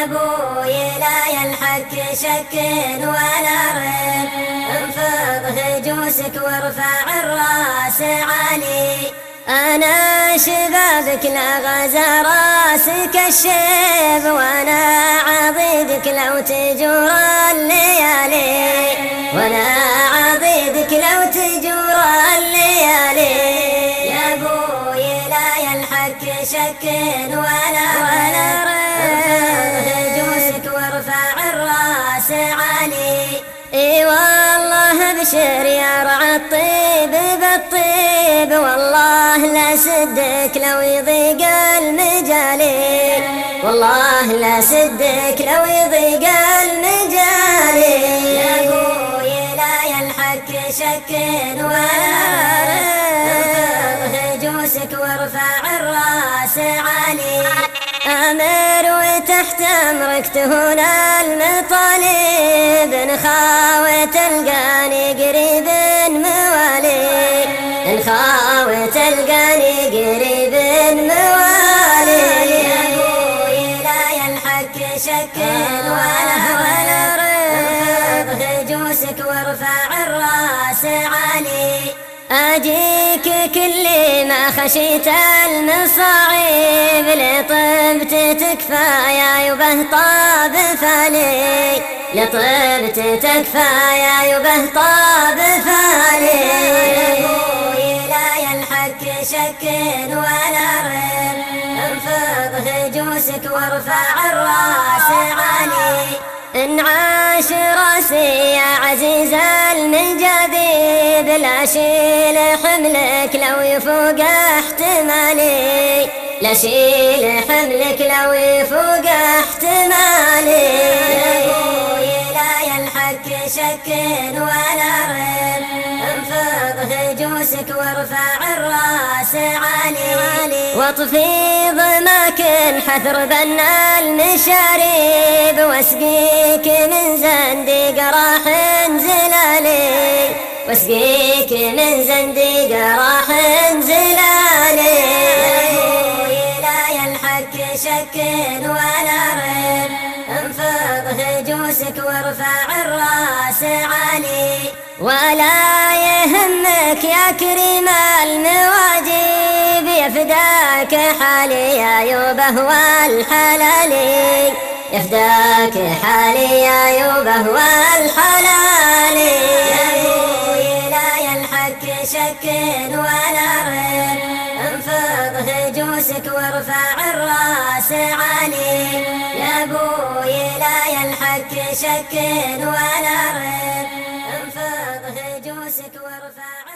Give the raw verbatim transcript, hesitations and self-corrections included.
ابوي لا يلحق شك ولا ريب، انفض هجوسك وارفع الراس عالي. انا شبابك لا غزا راسك الشيب، وانا عضيدك لو تجور الليالي، وانا عضيدك لو تجور الليالي. يا ابوي لا يلحق شك ولا ولا ريب، هجوسك وارفع الراس عالي. اي والله ابشر يا رعى الطيب بالطيب، والله لا سدك لو يضيق المجالي، والله لا سدك لو يضيق المجالي. يا ابوي لا يلحق شك ولا ريب، هجوسك وارفع الراس عالي. امر وتحت امرك تهون المطالب، ان خاوت القاني قريب موالي، ان خاوت القاني قريب موالي. يا ابوي لا يلحق شك ولا ولا ريب، هجوسك وارفع الراس عالي. اجيك كل ما خشيت المصاعب، لطبت تكفى يا يبه طاب فالي، لطبت تكفى يا يبه طاب فالي. يا ابوي لا يلحق شك ولا ريب، انفض هجوسك وارفع الراس عالي. إن عاش راسي يا عزيز المجاذيب، لا شيل حملك لو يفوق احتمالي، لا شيل حملك لو يفوق احتمالي. يا ابوي لا يلحق شك ولا ريب، انفض هجوسك وارفع الراس عالي. واطفي ضماك حثر بنا المشاريب، واسقيك من زنديق راح زلالي، واسقيك من زنديق راح زلالي. يا ابوي لا يلحق شك ولا ريب، انفض هجوسك وارفع الراس عالي. ولا يهمك يا كريم المواجيب، يفداك حالي يا يوبه والحلالي، يفداك حالي يا يوبه والحلالي. يا ابوي لا يلحق شك ولا ريب، انفض هجوسك وارفع الراس عالي. يا ابوي لا يلحق شك ولا ريب، انفض هجوسك وارفع